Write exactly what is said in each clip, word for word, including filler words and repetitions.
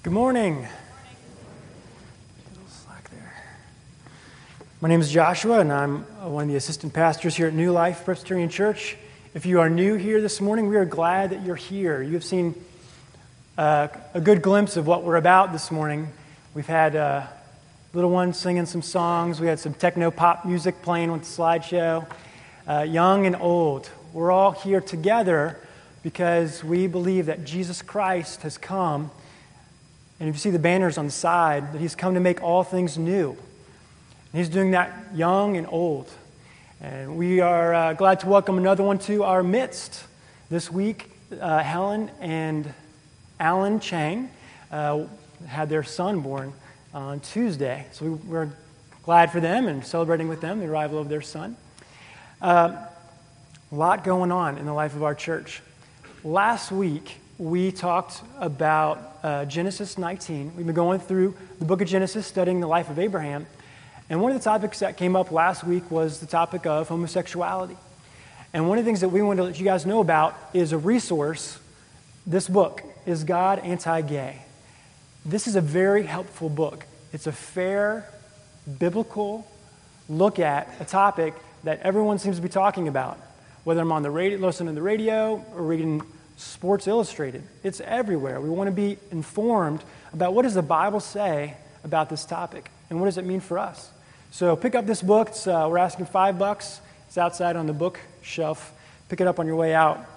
Good morning. A little slack there. My name is Joshua, and I'm one of the assistant pastors here at New Life Presbyterian Church. If you are new here this morning, we are glad that you're here. You have seen uh, a good glimpse of what we're about this morning. We've had uh, little ones singing some songs. We had some techno-pop music playing with the slideshow. Uh, young and old, we're all here together because we believe that Jesus Christ has come. And if you see the banners on the side, that he's come to make all things new. And he's doing that young and old. And we are uh, glad to welcome another one to our midst. This week, uh, Helen and Alan Chang uh, had their son born on Tuesday. So we, we're glad for them and celebrating with them the arrival of their son. Uh, a lot going on in the life of our church. Last week, we talked about uh, Genesis nineteen. We've been going through the book of Genesis, studying the life of Abraham. And one of the topics that came up last week was the topic of homosexuality. And one of the things that we want to let you guys know about is a resource. This book, Is God Anti-Gay? This is a very helpful book. It's a fair, biblical look at a topic that everyone seems to be talking about. Whether I'm on the radio, listening to the radio, or reading Sports Illustrated. It's everywhere. We want to be informed about what does the Bible say about this topic and what does it mean for us. So pick up this book. It's, uh, we're asking five bucks. It's outside on the bookshelf. Pick it up on your way out.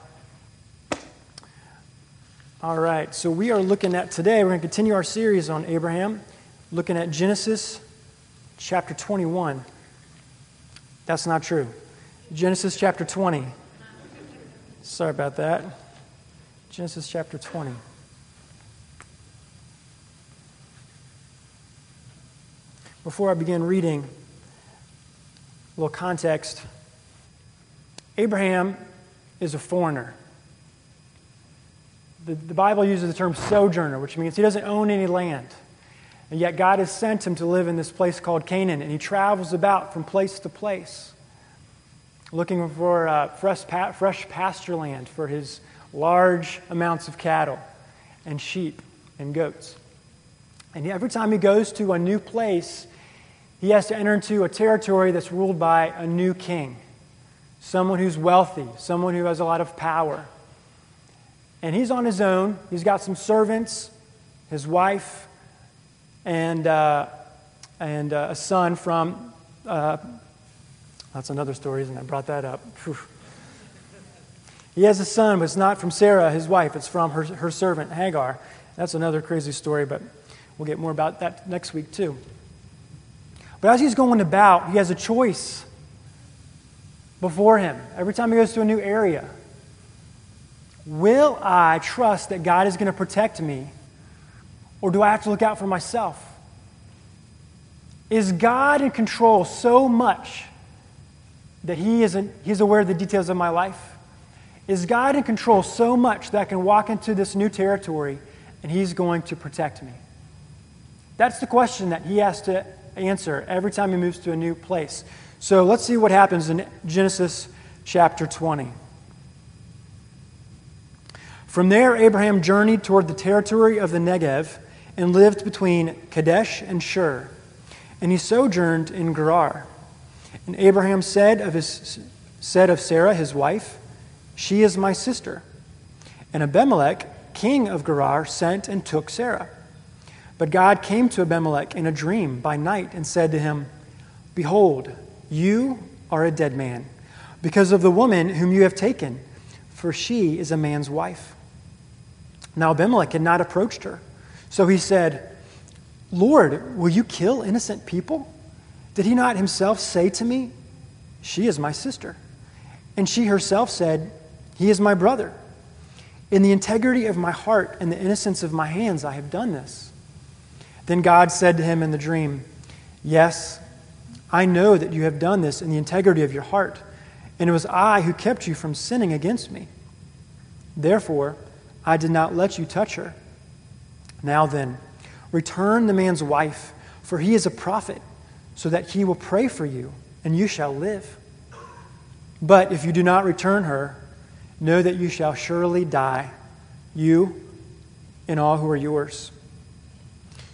All right. So we are looking at today, we're going to continue our series on Abraham, looking at Genesis chapter twenty-one. That's not true. Genesis chapter twenty. Sorry about that. Genesis chapter twenty. Before I begin reading, a little context. Abraham is a foreigner. The, the Bible uses the term sojourner, which means he doesn't own any land. And yet God has sent him to live in this place called Canaan, and he travels about from place to place, looking for uh, fresh, pa- fresh pasture land for his large amounts of cattle and sheep and goats. And every time he goes to a new place, he has to enter into a territory that's ruled by a new king, someone who's wealthy, someone who has a lot of power. And he's on his own. He's got some servants, his wife, and uh, and uh, a son from... Uh, that's another story, isn't it? I brought that up. Whew. He has a son, but it's not from Sarah, his wife. It's from her, her servant, Hagar. That's another crazy story, but we'll get more about that next week, too. But as he's going about, he has a choice before him. Every time he goes to a new area, will I trust that God is going to protect me, or do I have to look out for myself? Is God in control so much that he isn't, he's aware of the details of my life? Is God in control so much that I can walk into this new territory and he's going to protect me? That's the question that he has to answer every time he moves to a new place. So let's see what happens in Genesis chapter twenty. From there, Abraham journeyed toward the territory of the Negev and lived between Kadesh and Shur. And he sojourned in Gerar. And Abraham said of his said of Sarah, his wife, "She is my sister." And Abimelech, king of Gerar, sent and took Sarah. But God came to Abimelech in a dream by night and said to him, "Behold, you are a dead man, because of the woman whom you have taken, for she is a man's wife." Now Abimelech had not approached her. So he said, "Lord, will you kill innocent people? Did he not himself say to me, 'She is my sister'?" And she herself said, "He is my brother. In the integrity of my heart and the innocence of my hands I have done this." Then God said to him in the dream, "Yes, I know that you have done this in the integrity of your heart, and it was I who kept you from sinning against me. Therefore, I did not let you touch her. Now then, return the man's wife, for he is a prophet, so that he will pray for you, and you shall live. But if you do not return her, know that you shall surely die, you and all who are yours."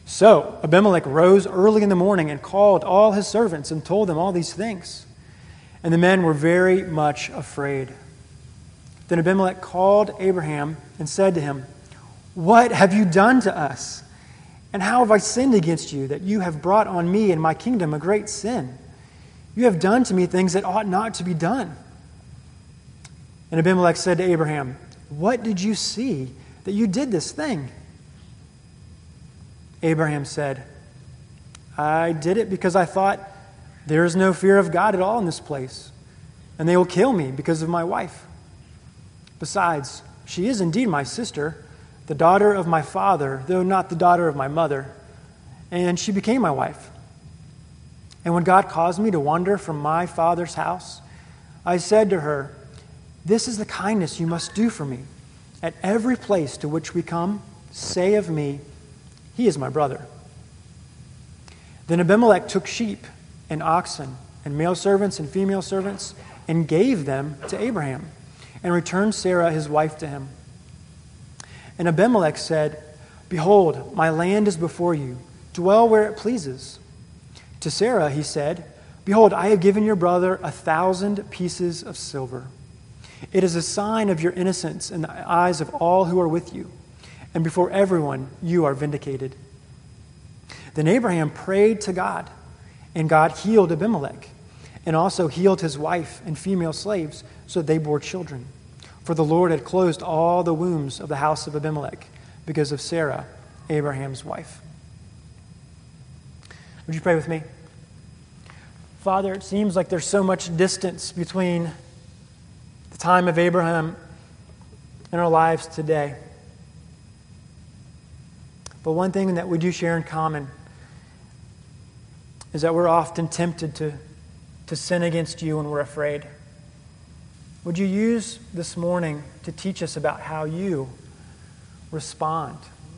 So Abimelech rose early in the morning and called all his servants and told them all these things. And the men were very much afraid. Then Abimelech called Abraham and said to him, "What have you done to us? And how have I sinned against you, that you have brought on me and my kingdom a great sin? You have done to me things that ought not to be done." And Abimelech said to Abraham, "What did you see that you did this thing?" Abraham said, "I did it because I thought, there is no fear of God at all in this place, and they will kill me because of my wife. Besides, she is indeed my sister, the daughter of my father, though not the daughter of my mother, and she became my wife. And when God caused me to wander from my father's house, I said to her, 'This is the kindness you must do for me. At every place to which we come, say of me, he is my brother.' Then Abimelech took sheep and oxen and male servants and female servants and gave them to Abraham and returned Sarah his wife to him. And Abimelech said, 'Behold, my land is before you. Dwell where it pleases.' To Sarah he said, 'Behold, I have given your brother a thousand pieces of silver. It is a sign of your innocence in the eyes of all who are with you, and before everyone you are vindicated.' Then Abraham prayed to God, and God healed Abimelech, and also healed his wife and female slaves, so they bore children. For the Lord had closed all the wombs of the house of Abimelech because of Sarah, Abraham's wife." Would you pray with me? Father, it seems like there's so much distance between the time of Abraham and our lives today. But one thing that we do share in common is that we're often tempted to, to sin against you when we're afraid. Would you use this morning to teach us about how you respond?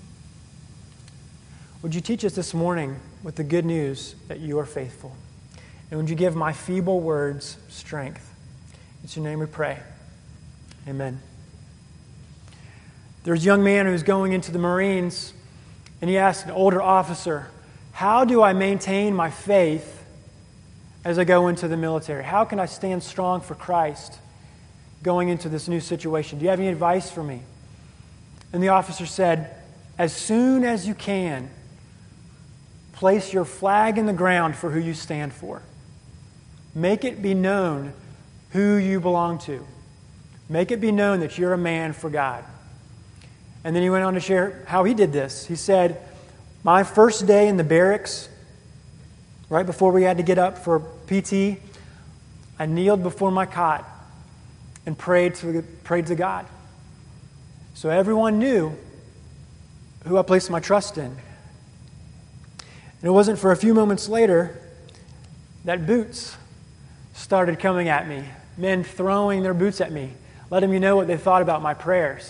Would you teach us this morning with the good news that you are faithful? And would you give my feeble words strength? It's your name we pray. Amen. There's a young man who's going into the Marines, and he asked an older officer, "How do I maintain my faith as I go into the military? How can I stand strong for Christ going into this new situation? Do you have any advice for me?" And the officer said, "As soon as you can, place your flag in the ground for who you stand for. Make it be known who you belong to. Make it be known that you're a man for God." And then he went on to share how he did this. He said, "My first day in the barracks, right before we had to get up for P T, I kneeled before my cot and prayed to, prayed to God. So everyone knew who I placed my trust in. And it wasn't for a few moments later that boots started coming at me, men throwing their boots at me, letting me know what they thought about my prayers."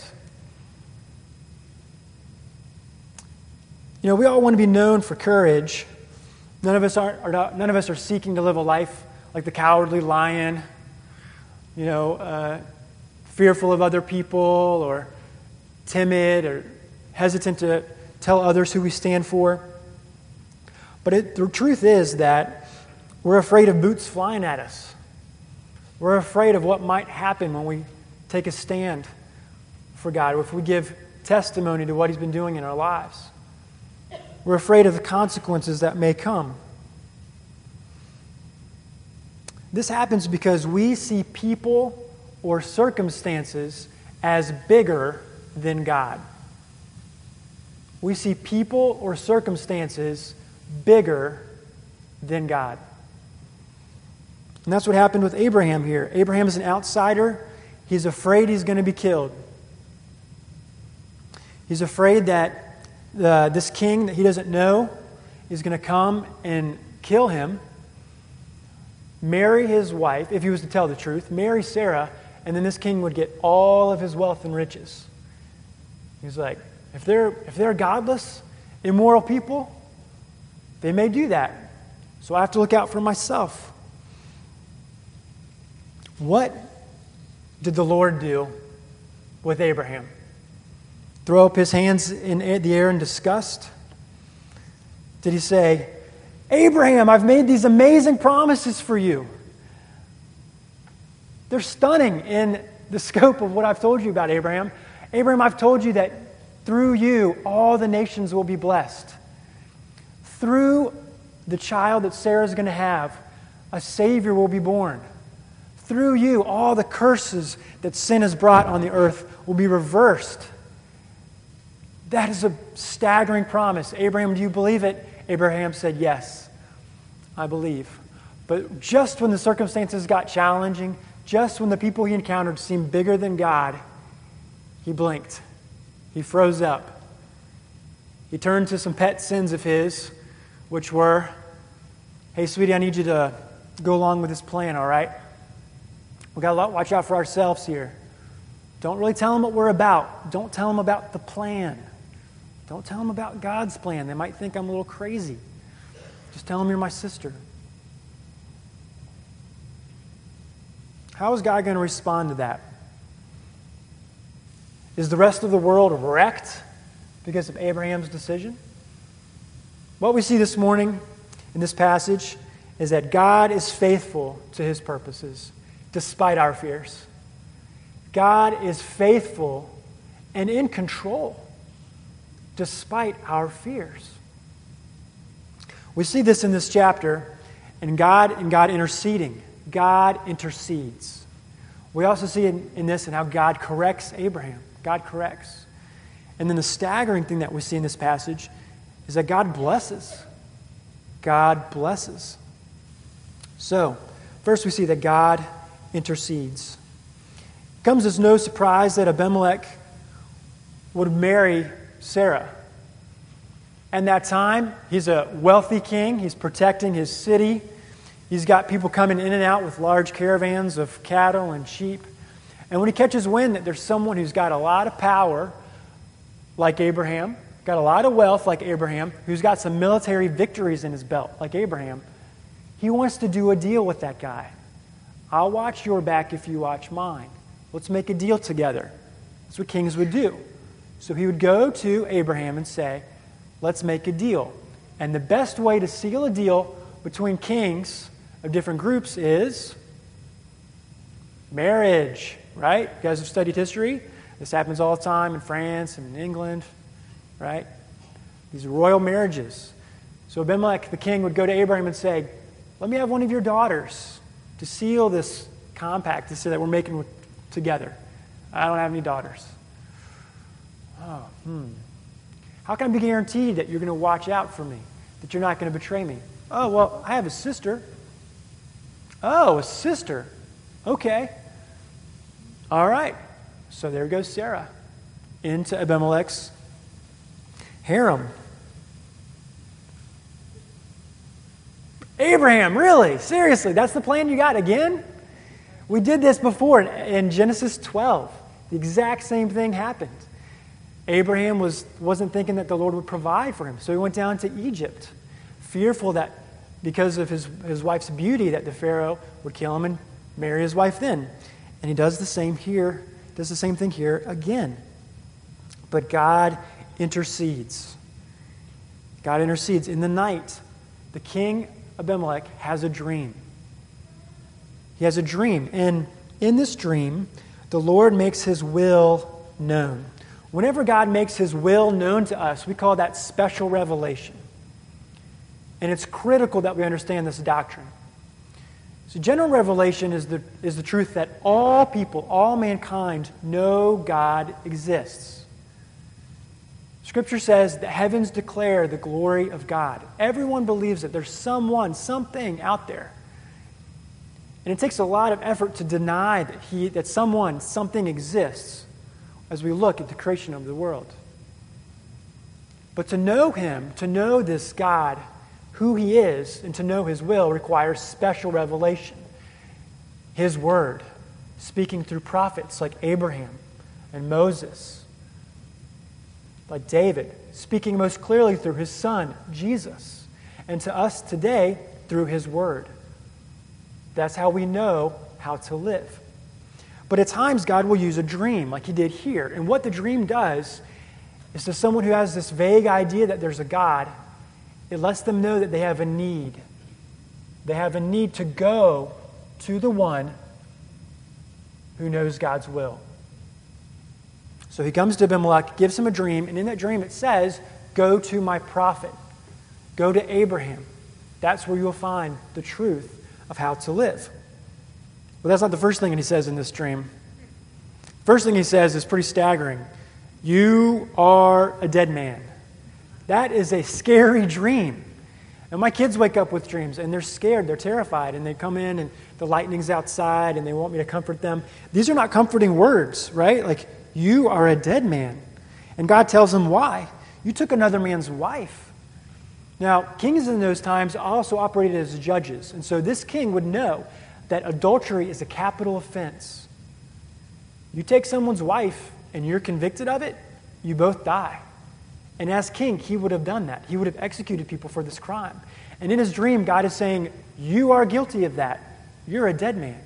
You know, we all want to be known for courage. None of us are, are not, none of us are seeking to live a life like the cowardly lion, you know, uh, fearful of other people or timid or hesitant to tell others who we stand for. But it, the truth is that we're afraid of boots flying at us. We're afraid of what might happen when we take a stand for God, if we give testimony to what He's been doing in our lives. We're afraid of the consequences that may come. This happens because we see people or circumstances as bigger than God. We see people or circumstances bigger than God. And that's what happened with Abraham here. Abraham is an outsider. He's afraid he's going to be killed. He's afraid that the, this king that he doesn't know is going to come and kill him, marry his wife, if he was to tell the truth, marry Sarah, and then this king would get all of his wealth and riches. He's like, if they're, if they're godless, immoral people, they may do that. So I have to look out for myself. What did the Lord do with Abraham? Throw up his hands in the air in disgust? Did he say, Abraham, I've made these amazing promises for you? They're stunning in the scope of what I've told you about Abraham. Abraham, I've told you that through you, all the nations will be blessed. Through the child that Sarah's going to have, a Savior will be born. Through you, all the curses that sin has brought on the earth will be reversed. That is a staggering promise. Abraham, do you believe it? Abraham said, yes, I believe. But just when the circumstances got challenging, just when the people he encountered seemed bigger than God, he blinked. He froze up. He turned to some pet sins of his, which were, hey, sweetie, I need you to go along with this plan, all right? We've got to watch out for ourselves here. Don't really tell them what we're about. Don't tell them about the plan. Don't tell them about God's plan. They might think I'm a little crazy. Just tell them you're my sister. How is God going to respond to that? Is the rest of the world wrecked because of Abraham's decision? What we see this morning in this passage is that God is faithful to his purposes, despite our fears. God is faithful and in control, despite our fears. We see this in this chapter, and God and God interceding. God intercedes. We also see in, in this and how God corrects Abraham. God corrects. And then the staggering thing that we see in this passage is that God blesses. God blesses. So, first we see that God intercedes. It comes as no surprise that Abimelech would marry Sarah. And that time, he's a wealthy king. He's protecting his city. He's got people coming in and out with large caravans of cattle and sheep. And when he catches wind that there's someone who's got a lot of power, like Abraham, got a lot of wealth like Abraham, who's got some military victories in his belt like Abraham, he wants to do a deal with that guy. I'll watch your back if you watch mine. Let's make a deal together. That's what kings would do. So he would go to Abraham and say, let's make a deal. And the best way to seal a deal between kings of different groups is marriage, right? You guys have studied history. This happens all the time in France and in England, right? These royal marriages. So Abimelech, the king, would go to Abraham and say, let me have one of your daughters to seal this compact to say that we're making with, together. I don't have any daughters. Oh, hmm. How can I be guaranteed that you're going to watch out for me, that you're not going to betray me? Oh, well, I have a sister. Oh, a sister. Okay. All right. So there goes Sarah into Abimelech's harem. Abraham, really? Seriously? That's the plan you got again? We did this before in Genesis twelve. The exact same thing happened. Abraham was, wasn't thinking that the Lord would provide for him, so he went down to Egypt, fearful that because of his, his wife's beauty that the Pharaoh would kill him and marry his wife then. And he does the same here, does the same thing here again. But God intercedes. God intercedes. In the night, the king Abimelech has a dream. He has a dream, and in this dream, the Lord makes his will known. Whenever God makes his will known to us, we call that special revelation. And it's critical that we understand this doctrine. So general revelation is the, is the truth that all people, all mankind, know God exists. Scripture says the heavens declare the glory of God. Everyone believes that there's someone, something out there. And it takes a lot of effort to deny that he, that someone, something exists as we look at the creation of the world. But to know him, to know this God, who he is, and to know his will requires special revelation. His word, speaking through prophets like Abraham and Moses, like David, speaking most clearly through his son, Jesus, and to us today through his word. That's how we know how to live. But at times, God will use a dream like he did here. And what the dream does is to someone who has this vague idea that there's a God, It lets them know that they have a need. They have a need to go to the one who knows God's will. So he comes to Abimelech, gives him a dream, and in that dream it says, go to my prophet. Go to Abraham. That's where you'll find the truth of how to live. But that's not the first thing he says in this dream. First thing he says is pretty staggering. You are a dead man. That is a scary dream. And my kids wake up with dreams, and they're scared, they're terrified, and they come in, and the lightning's outside, and they want me to comfort them. These are not comforting words, right? Like, you are a dead man. And God tells them why. You took another man's wife. Now, kings in those times also operated as judges, and so this king would know that adultery is a capital offense. You take someone's wife, and you're convicted of it, you both die. And as king, he would have done that. He would have executed people for this crime. And in his dream, God is saying, you are guilty of that. You're a dead man.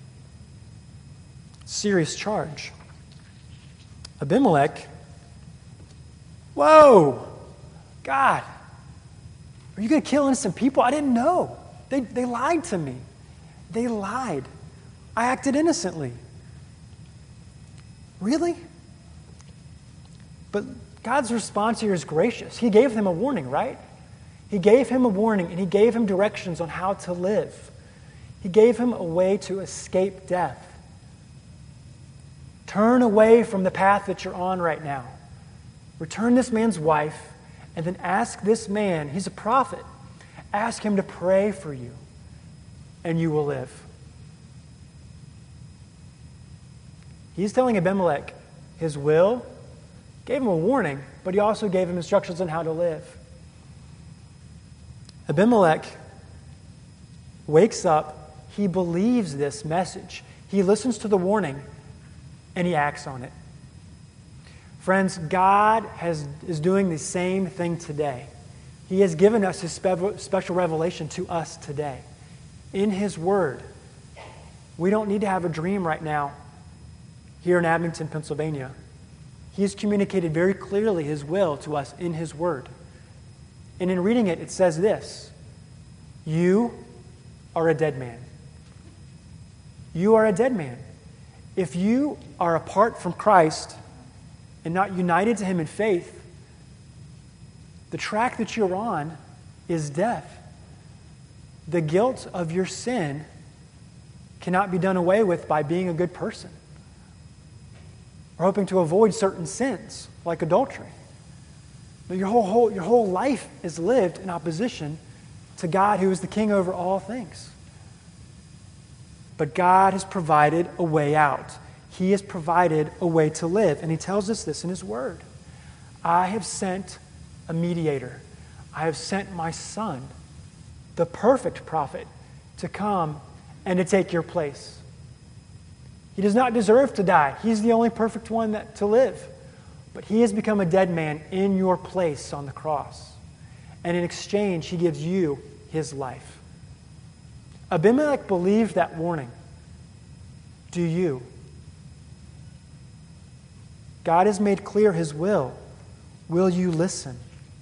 Serious charge. Abimelech, whoa, God, are you going to kill innocent people? I didn't know. They, they lied to me. They lied. I acted innocently. Really? But God's response here is gracious. He gave him a warning, right? He gave him a warning, and he gave him directions on how to live. He gave him a way to escape death. Turn away from the path that you're on right now. Return this man's wife, and then ask this man, he's a prophet, ask him to pray for you, and you will live. He's telling Abimelech his will, gave him a warning, but he also gave him instructions on how to live. Abimelech wakes up, he believes this message, he listens to the warning, and he acts on it. Friends, God has, is doing the same thing today. He has given us His spe- special revelation to us today. In His Word. We don't need to have a dream right now here in Abington, Pennsylvania. He has communicated very clearly His will to us in His Word. And in reading it, it says this: you are a dead man. You are a dead man. If you are apart from Christ and not united to Him in faith, the track that you're on is death. The guilt of your sin cannot be done away with by being a good person or hoping to avoid certain sins like adultery. But your whole, whole, your whole life is lived in opposition to God, who is the King over all things. But God has provided a way out. He has provided a way to live. And He tells us this in His Word. I have sent a mediator. I have sent my Son, the perfect prophet, to come and to take your place. He does not deserve to die. He's the only perfect one that, to live. But He has become a dead man in your place on the cross. And in exchange, He gives you His life. Abimelech believed that warning. Do you? God has made clear His will. Will you listen?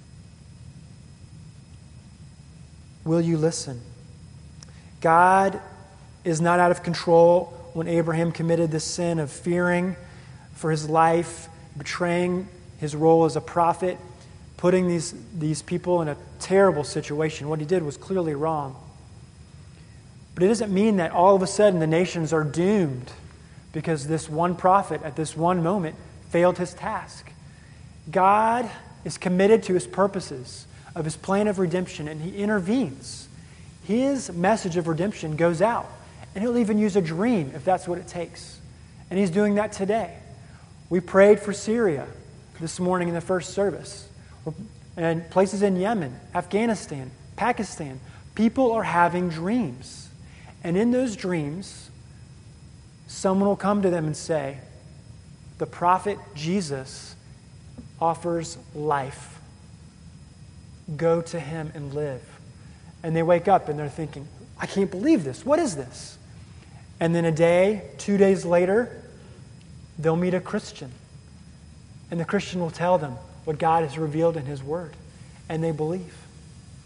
Will you listen? God is not out of control when Abraham committed the sin of fearing for his life, betraying his role as a prophet, putting these, these people in a terrible situation. What he did was clearly wrong. But it doesn't mean that all of a sudden the nations are doomed because this one prophet at this one moment failed his task. God is committed to His purposes of His plan of redemption, and He intervenes. His message of redemption goes out, and He'll even use a dream if that's what it takes. And He's doing that today. We prayed for Syria this morning in the first service, and places in Yemen, Afghanistan, Pakistan. People are having dreams. And in those dreams, someone will come to them and say, the prophet Jesus offers life. Go to Him and live. And they wake up and they're thinking, I can't believe this. What is this? And then a day, two days later, they'll meet a Christian. And the Christian will tell them what God has revealed in His Word. And they believe.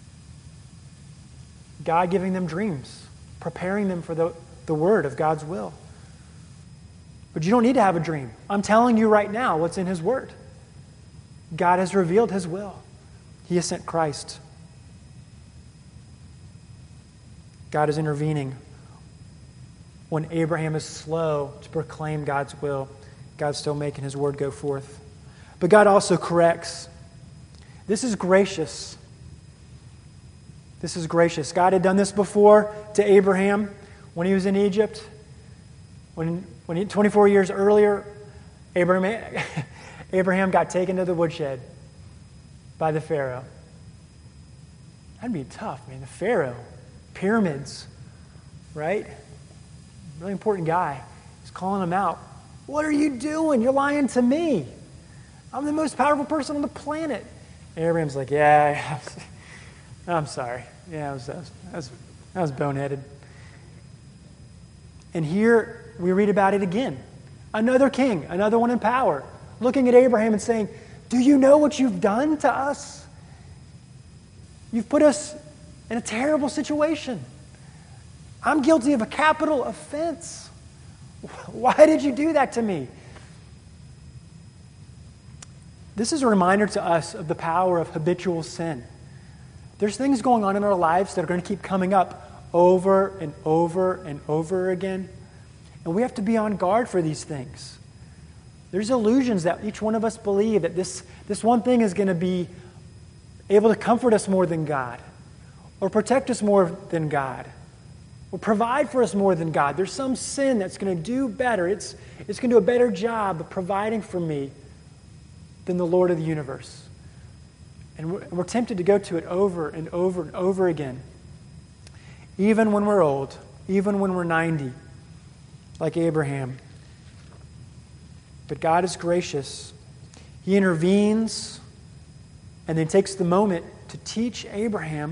God giving them dreams, preparing them for the, the word of God's will. But you don't need to have a dream. I'm telling you right now what's in his word. God has revealed his will. He has sent Christ. God is intervening when Abraham is slow to proclaim God's will. God's still making his word go forth. But God also corrects. This is gracious. This is gracious. God had done this before to Abraham when he was in Egypt. When, when he, twenty-four years earlier, Abraham, Abraham got taken to the woodshed by the Pharaoh. That'd be tough, man. The Pharaoh, pyramids, right? Really important guy. He's calling him out. What are you doing? You're lying to me. I'm the most powerful person on the planet. And Abraham's like, yeah, I'm sorry. Yeah, I was, I was, I was, I was boneheaded. And here we read about it again. Another king, another one in power, looking at Abraham and saying, do you know what you've done to us? You've put us in a terrible situation. I'm guilty of a capital offense. Why did you do that to me? This is a reminder to us of the power of habitual sin. There's things going on in our lives that are going to keep coming up over and over and over again. And we have to be on guard for these things. There's illusions that each one of us believe that this, this one thing is going to be able to comfort us more than God, or protect us more than God, or provide for us more than God. There's some sin that's going to do better. It's, it's going to do a better job of providing for me than the Lord of the universe. And we're, and we're tempted to go to it over and over and over again. Even when we're old, even when we're ninety, like Abraham. But God is gracious. He intervenes and then takes the moment to teach Abraham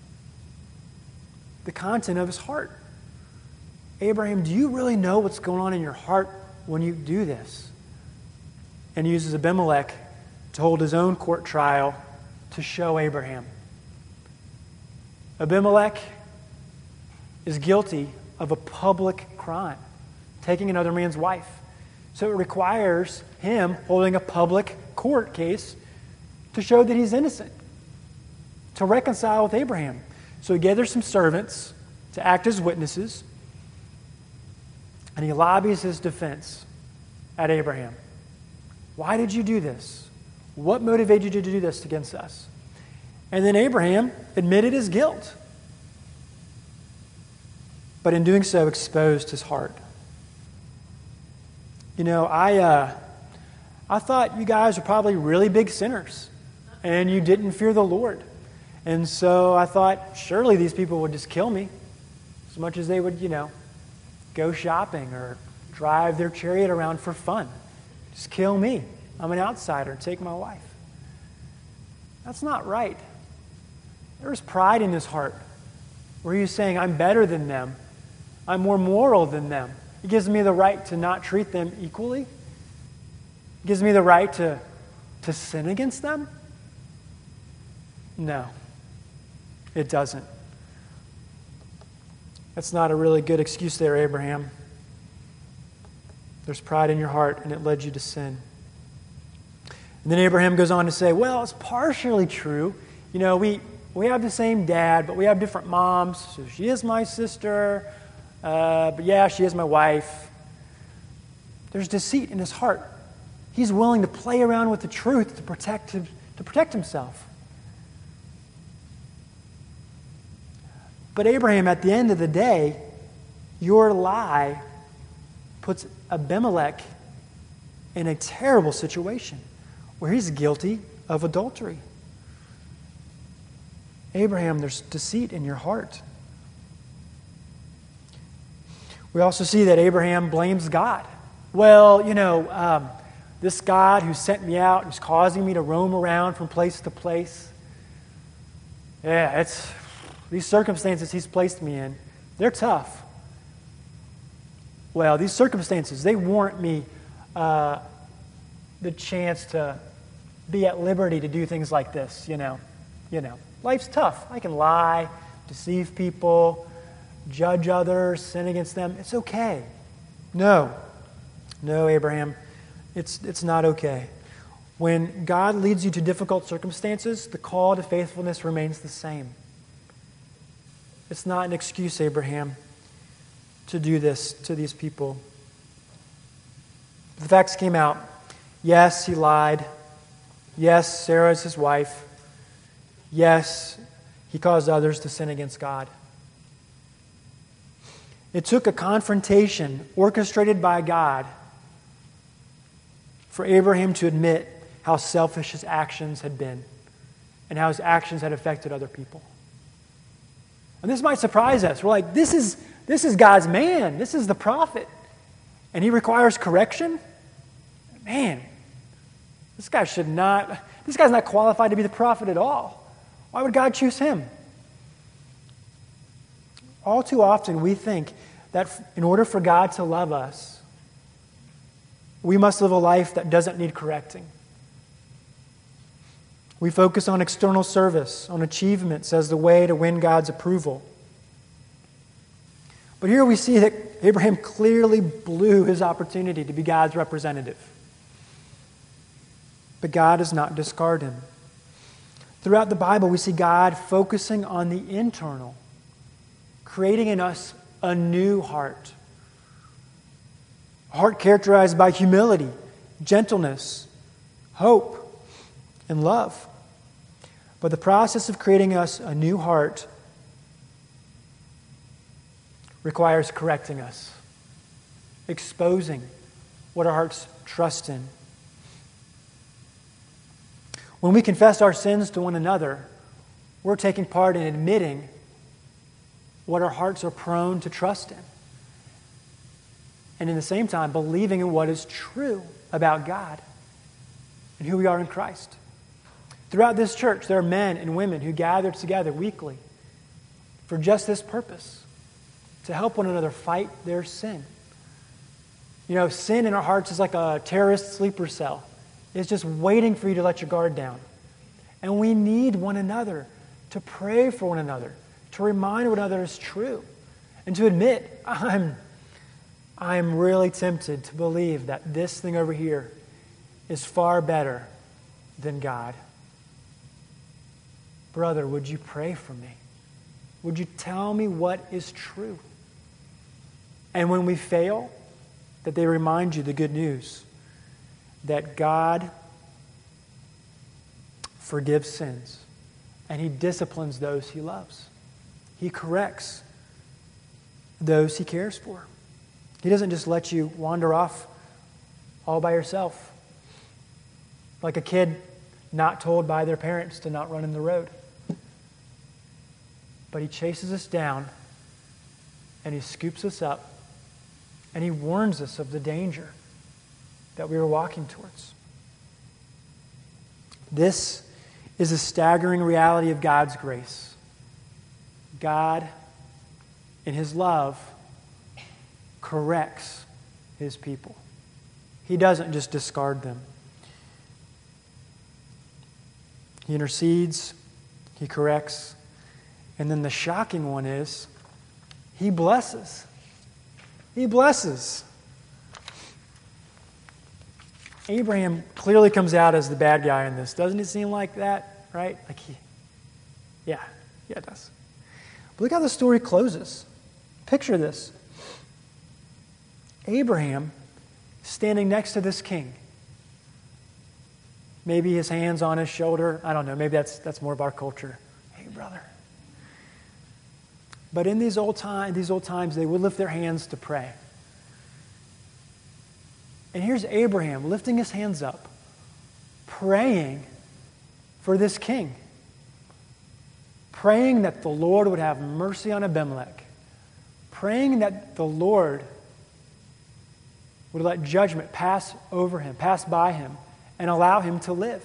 the content of his heart. Abraham, do you really know what's going on in your heart when you do this? And he uses Abimelech to hold his own court trial to show Abraham. Abimelech is guilty of a public crime, taking another man's wife. So it requires him holding a public court case to show that he's innocent, to reconcile with Abraham. So he gathers some servants to act as witnesses, and he lobbies his defense at Abraham. Why did you do this? What motivated you to do this against us? And then Abraham admitted his guilt, but in doing so exposed his heart. You know, I uh, I thought you guys were probably really big sinners, and you didn't fear the Lord. And so I thought, surely these people would just kill me, as much as they would, you know, go shopping or drive their chariot around for fun. Just kill me. I'm an outsider. Take my wife. That's not right. There's pride in his heart where he's saying, I'm better than them. I'm more moral than them. It gives me the right to not treat them equally. It gives me the right to, to sin against them. No, it doesn't. That's not a really good excuse there, Abraham. There's pride in your heart, and it led you to sin. And then Abraham goes on to say, well, it's partially true. You know, we, we have the same dad, but we have different moms. So she is my sister, uh, but yeah, she is my wife. There's deceit in his heart. He's willing to play around with the truth to protect him, to protect himself. But Abraham, at the end of the day, your lie puts Abimelech in a terrible situation where he's guilty of adultery. Abraham, there's deceit in your heart. We also see that Abraham blames God. Well, you know, um, this God who sent me out, who's causing me to roam around from place to place, yeah, it's these circumstances he's placed me in, they're tough. Well, these circumstances, they warrant me uh, the chance to be at liberty to do things like this, you know. You know, life's tough. I can lie. deceive people, judge others, sin against them. It's okay. No. No, Abraham, it's, it's not okay. When God leads you to difficult circumstances, the call to faithfulness remains the same. It's not an excuse, Abraham, to do this to these people. The facts came out. Yes, he lied. Yes, Sarah is his wife. Yes, he caused others to sin against God. It took a confrontation orchestrated by God for Abraham to admit how selfish his actions had been and how his actions had affected other people. And this might surprise us. We're like, this is, this is God's man. This is the prophet. And he requires correction? Man, this guy should not, this guy's not qualified to be the prophet at all. Why would God choose him? All too often we think that in order for God to love us, we must live a life that doesn't need correcting. We focus on external service, on achievements as the way to win God's approval. But here we see that Abraham clearly blew his opportunity to be God's representative. But God does not discard him. Throughout the Bible, we see God focusing on the internal, creating in us a new heart. A heart characterized by humility, gentleness, hope, and love. But the process of creating us a new heart requires correcting us, exposing what our hearts trust in. When we confess our sins to one another, we're taking part in admitting what our hearts are prone to trust in. And in the same time, believing in what is true about God and who we are in Christ. Throughout this church, there are men and women who gather together weekly for just this purpose, to help one another fight their sin. You know, sin in our hearts is like a terrorist sleeper cell. It's just waiting for you to let your guard down. And we need one another to pray for one another, to remind one another is true, and to admit, I'm, I'm really tempted to believe that this thing over here is far better than God. Brother, would you pray for me? Would you tell me what is true? And when we fail, that they remind you the good news that God forgives sins and He disciplines those He loves. He corrects those He cares for. He doesn't just let you wander off all by yourself, like a kid not told by their parents to not run in the road. But He chases us down and He scoops us up and He warns us of the danger that we are walking towards. This is a staggering reality of God's grace. God, in His love, corrects His people. He doesn't just discard them. He intercedes, He corrects, and then the shocking one is, He blesses. He blesses. Abraham clearly comes out as the bad guy in this. Doesn't it seem like that? Right? Like he, yeah, yeah, it does. But look how the story closes. Picture this. Abraham standing next to this king. Maybe his hands on his shoulder. I don't know. Maybe that's that's more of our culture. Hey, brother. But in these old time, these old times, they would lift their hands to pray. And here's Abraham lifting his hands up, praying for this king. Praying that the Lord would have mercy on Abimelech. Praying that the Lord would let judgment pass over him, pass by him, and allow him to live.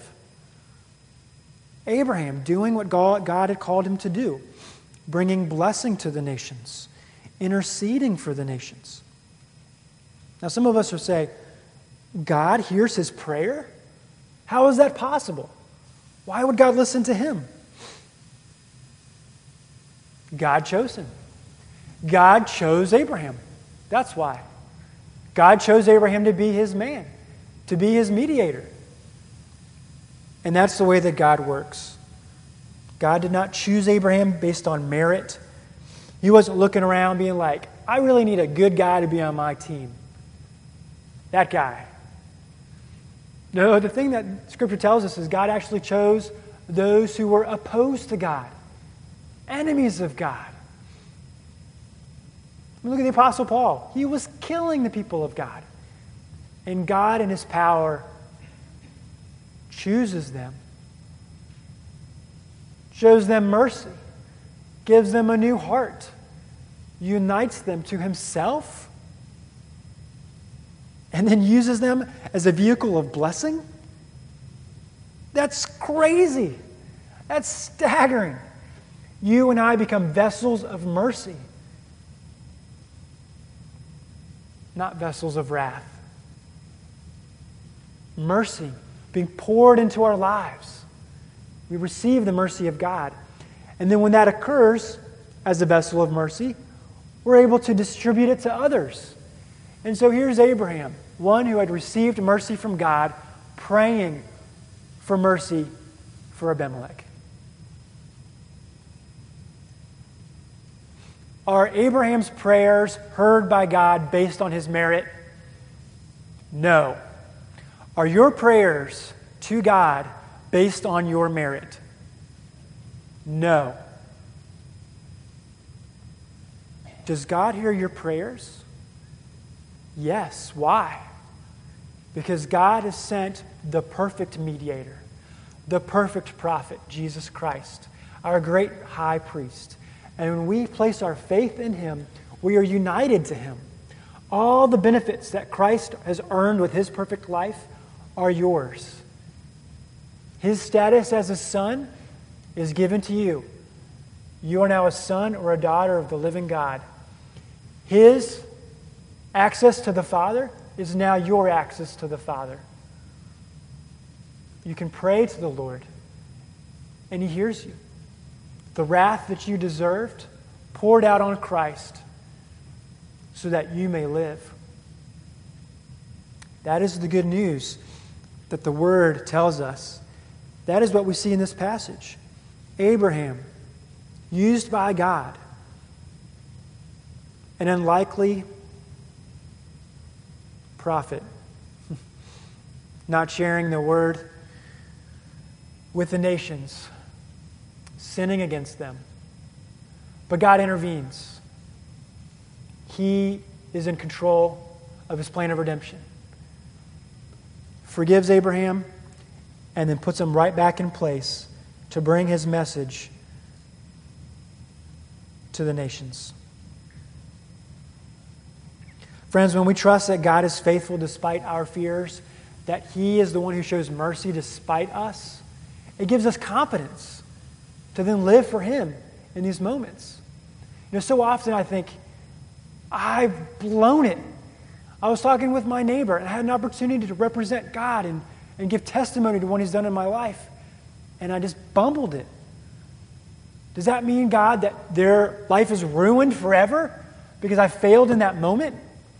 Abraham doing what God, God had called him to do, bringing blessing to the nations, interceding for the nations. Now, some of us will say, God hears his prayer? How is that possible? Why would God listen to him? God chose him. God chose Abraham. That's why. God chose Abraham to be his man, to be his mediator. And that's the way that God works. God did not choose Abraham based on merit. He wasn't looking around being like, I really need a good guy to be on my team. That guy. No, the thing that Scripture tells us is God actually chose those who were opposed to God, enemies of God. Look at the Apostle Paul. He was killing the people of God. And God in his power chooses them, shows them mercy, gives them a new heart, unites them to himself, and then uses them as a vehicle of blessing? That's crazy. That's staggering. You and I become vessels of mercy, not vessels of wrath. Mercy being poured into our lives. We receive the mercy of God. And then when that occurs as a vessel of mercy, we're able to distribute it to others. And so here's Abraham, one who had received mercy from God, praying for mercy for Abimelech. Are Abraham's prayers heard by God based on his merit? No. Are your prayers to God based on your merit? No. Does God hear your prayers? Yes. Why? Because God has sent the perfect mediator, the perfect prophet, Jesus Christ, our great high priest. And when we place our faith in him, we are united to him. All the benefits that Christ has earned with his perfect life are yours. His status as a son is given to you. You are now a son or a daughter of the living God. His access to the Father is now your access to the Father. You can pray to the Lord, and he hears you. The wrath that you deserved poured out on Christ so that you may live. That is the good news that the Word tells us. That is what we see in this passage. Abraham, used by God, an unlikely prophet, not sharing the Word with the nations, sinning against them. But God intervenes. He is in control of his plan of redemption. Forgives Abraham and then puts him right back in place to bring his message to the nations. Friends, when we trust that God is faithful despite our fears, that he is the one who shows mercy despite us, it gives us confidence to then live for him in these moments. You know, so often I think, I've blown it. I was talking with my neighbor, and I had an opportunity to represent God and, and give testimony to what he's done in my life, and I just bumbled it. Does that mean, God, that their life is ruined forever because I failed in that moment?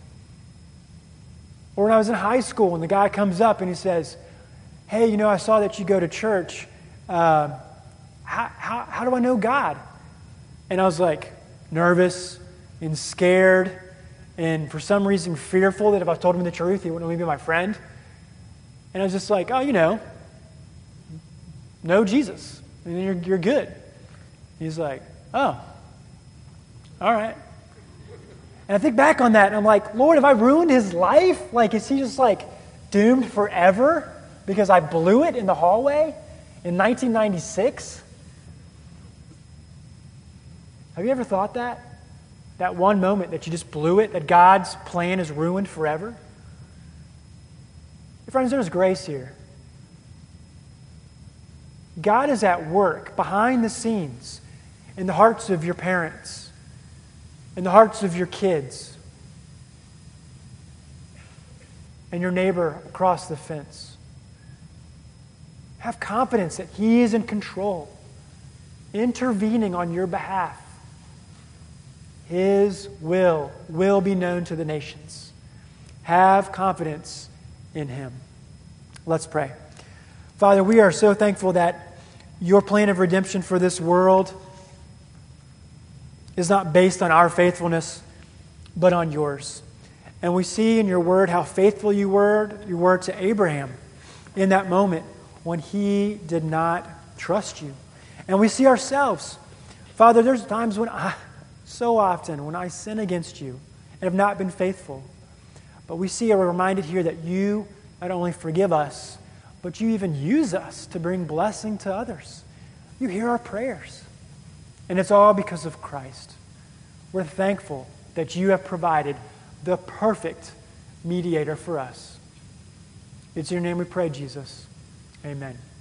Or when I was in high school, and the guy comes up and he says, hey, you know, I saw that you go to church. Uh, how, how, how do I know God? And I was like nervous and scared and for some reason fearful that if I told him the truth, he wouldn't let me be my friend. And I was just like, oh, you know, know Jesus, and you're, you're good. He's like, oh, all right. And I think back on that, and I'm like, Lord, have I ruined his life? Like, is he just like doomed forever because I blew it in the hallway in nineteen ninety-six? Have you ever thought that? That one moment that you just blew it, that God's plan is ruined forever? Friends, there's grace here. God is at work behind the scenes in the hearts of your parents, in the hearts of your kids, and your neighbor across the fence. Have confidence that he is in control, intervening on your behalf. His will will be known to the nations. Have confidence in Him. Let's pray. Father, we are so thankful that your plan of redemption for this world is not based on our faithfulness, but on yours. And we see in your word how faithful you were, you were to Abraham in that moment when he did not trust you. And we see ourselves. Father, there's times when I, so often, when I sin against you and have not been faithful. But we see, we're reminded here that you not only forgive us, but you even use us to bring blessing to others. You hear our prayers. And it's all because of Christ. We're thankful that you have provided the perfect mediator for us. It's in your name we pray, Jesus. Amen.